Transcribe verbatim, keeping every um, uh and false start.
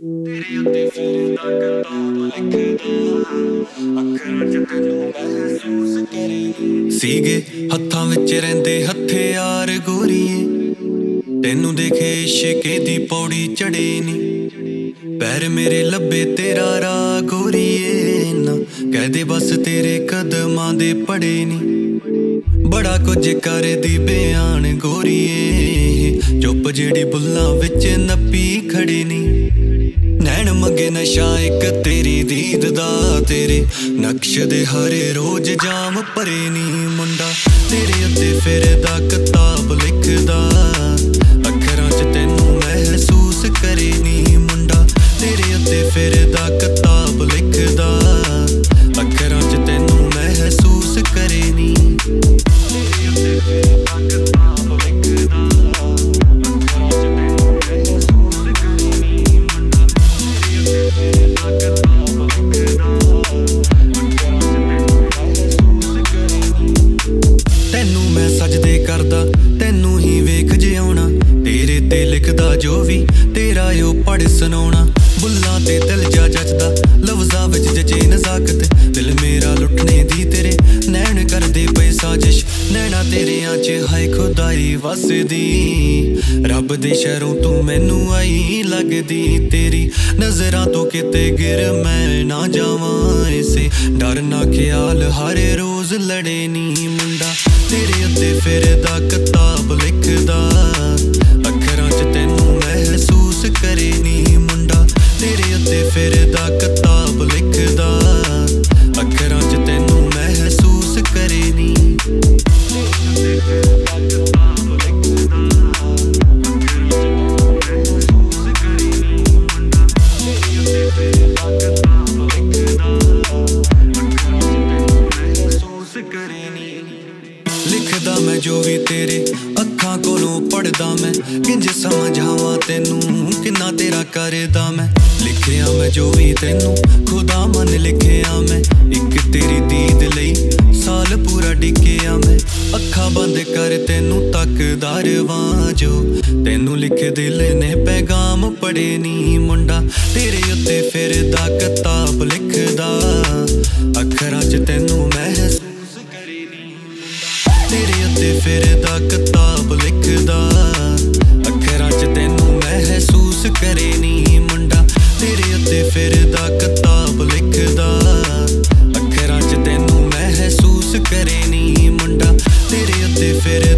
ਤੇਰੇ ਉੱਤੇ ਫਿਰਦਾ ਕਿਤਾਬ ਲਿਖਦਾ ਅੱਖਰਾਂ ਚ ਤੈਨੂੰ ਮਹਿਸੂਸ ਕਰੇ ਸੀਗੇ ਹੱਥਾਂ ਵਿੱਚ ਰਹਿੰਦੇ ਹਥਿਆਰ ਗੋਰੀਏ ਤੈਨੂੰ ਦੇਖੇ ਇਸ਼ਕੇ ਦੀ ਪੌੜੀ ਚੜੇ ਨੀ ਪੈਰ ਮੇਰੇ ਲੱਭੇ ਤੇਰਾ ਰਾਹ ਗੋਰੀਏ ਨਾ ਕਹਦੇ ਬਸ ਤੇਰੇ ਕਦਮਾਂ ਦੇ ਪੜੇ ਨੀ ਬੜਾ ਕੁਝ ਕਰਦੀ ਬਿਆਨ ਗੋਰੀਏ ਚੁੱਪ ਜਿਹੜੀ ਬੁੱਲਾਂ ਵਿੱਚ ਨੱਪੀ ਖੜੀ ਨੀ ਨੈਣ ਮੰਗੇ ਨਸ਼ਾ ਇੱਕ ਤੇਰੀ ਦੀਦ ਦਾ ਤੇਰੇ ਨਕਸ਼ ਦੇ ਹਰੇ ਰੋਜ਼ ਜਾਮ ਭਰੇ ਨੀ ਮੁੰਡਾ ਤੇਰੇ ਉੱਤੇ ਫਿਰਦਾ ਕਿਤਾਬ ਲਿਖਦਾ ਅੱਖਰਾਂ ਚ ਤੈਨੂੰ ਮਹਿਸੂਸ ਕਰੇ ਨੀ ਮੁੰਡਾ ਤੇਰੇ ਉੱਤੇ ਫਿਰਦਾ ਕਿਤਾਬ ਲਿਖਦਾ ਅੱਖਰਾਂ ਚ ਤੈਨੂੰ ਮਹਿਸੂਸ ਕਰੇ ਨੀ ਤੇਰੇ ਉੱਤੇ ਫਿਰਦਾ ਕਿਤਾਬ ਲਿਖਦਾ ਅੱਖਰਾਂ ਚ ਤੈਨੂੰ ਮਹਿਸੂਸ ਕਰੇ ਨੀ ਮੁੰਡਾ ਤੇਰੇ ਉੱਤੇ ਫਿਰਦਾ ਕਿਤਾਬ ਲਿਖਦਾ ਅੱਖਰਾਂ ਚ ਤੈਨੂੰ ਮਹਿਸੂਸ ਕਰੇ ਨੀ ਤੈਨੂੰ ਮੈਂ ਸਜਦੇ ਕਰਦਾ ਤੈਨੂੰ ਹੀ ਵੇਖ ਜਿਉਣਾ ਤੇਰੇ ਤੇ ਲਿਖਦਾ ਜੋ ਵੀ ਤੇਰਾ ਉਹ ਪੜ੍ਹ ਸੁਣਾਉਣਾ ਬੁੱਲਾਂ ਤੇ ਦਿਲ ਜਾ ਜੱਜਦਾ ਲਫ਼ਜ਼ਾਂ ਵਿੱਚ ਜਚੇ ਨਜ਼ਾਕਤ ਦਿਲ ਮੇਰਾ ਲੁੱਟਣੇ ਦੀ ਤੇਰੇ ਨੈਣ ਕਰਦੇ ਪਏ ਸਾਜ਼ਿਸ਼ ਨੈਣਾ ਤੇਰਿਆਂ ਚ ਹਾਏ ਖੁਦਾਈ ਵਸਦੀ ਰੱਬ ਦੇ ਸ਼ਹਿਰੋਂ ਤੂੰ ਮੈਨੂੰ ਆਈ ਲੱਗਦੀ ਤੇਰੀ ਨਜ਼ਰਾਂ ਤੋਂ ਕਿਤੇ ਗਿਰ ਮੈਂ ਨਾ ਜਾਵਾਂ ਇਸੇ ਡਰ ਨਾ ਖਿਆਲ ਹਰ ਰੋਜ਼ ਲੜੇ ਨੀ ਮੁੰਡਾ ਤੇਰੇ ਉੱਤੇ ਫਿਰਦਾ ਕਿਤਾਬ ਲਿਖਦਾ ਅੱਖਰਾਂ ਚ ਤੈਨੂੰ ਮਹਿਸੂਸ ਕਰੇ ਨੀ ਮੁੰਡਾ ਤੇਰੇ ਉੱਤੇ ਫਿਰਦਾ ਕਿਤਾਬ ਲਿਖਦਾ ਅੱਖਰਾਂ ਚ ਤੈਨੂੰ ਮਹਿਸੂਸ ਕਰੇ ਨੀ ਤੇਰੇ ਉੱਤੇ ਫਿਰਦਾ ਕਿਤਾਬ ਲਿਖਦਾ ਲਿਖਦਾ ਮੈਂ ਜੋ ਵੀ ਤੇਰੇ ਅੱਖਾਂ ਕੋਲੋਂ ਪੜ੍ਹਦਾ ਮੈਂ ਕਿੰਜ ਸਮਝਾਵਾਂ ਤੈਨੂੰ ਕਿੰਨਾ ਤੇਰਾ ਕਰਦਾ ਮੈਂ ਲਿਖਿਆ ਮੈਂ ਜੋ ਵੀ ਤੈਨੂੰ ਖੁਦਾ ਮਨ ਲਿਖਿਆ ਮੈਂ ਇੱਕ ਤੇਰੀ ਦੀਦ ਲਈ ਸਾਲ ਪੂਰਾ ਡਿੱਗਿਆ ਮੈਂ ਅੱਖਾਂ ਬੰਦ ਕਰ ਤੈਨੂੰ ਤੱਕਦਾ ਰਵਾਂ ਜੋ ਤੈਨੂੰ ਲਿਖੇ ਦਿਲ ਨੇ ਪੈਗਾਮ ਪੜੇ ਨੀ ਮੁੰਡਾ ਤੇਰੇ ਉੱਤੇ ਫਿਰਦਾ ਕਿਤਾਬ ਲਿਖਦਾ ਅੱਖਰਾਂ ਚ ਤੈਨੂੰ ਮਹਿਸੂਸ ਕਰੇ ਨੀ ਤੇਰੇ ਉੱਤੇ ਫਿਰਦਾ ਕਿਤਾਬ ਲਿਖਦਾ ਅੱਖਰਾਂ ਚ ਤੈਨੂੰ ਮਹਿਸੂਸ ਕਰੇ ਨੀ ਮੁੰਡਾ ਤੇਰੇ ਉੱਤੇ ਫਿਰਦਾ ਕਿਤਾਬ ਲਿਖਦਾ ਅੱਖਰਾਂ ਚ ਤੈਨੂੰ ਮਹਿਸੂਸ ਕਰੇ ਨੀ ਮੁੰਡਾ ਤੇਰੇ ਉੱਤੇ ਫਿਰ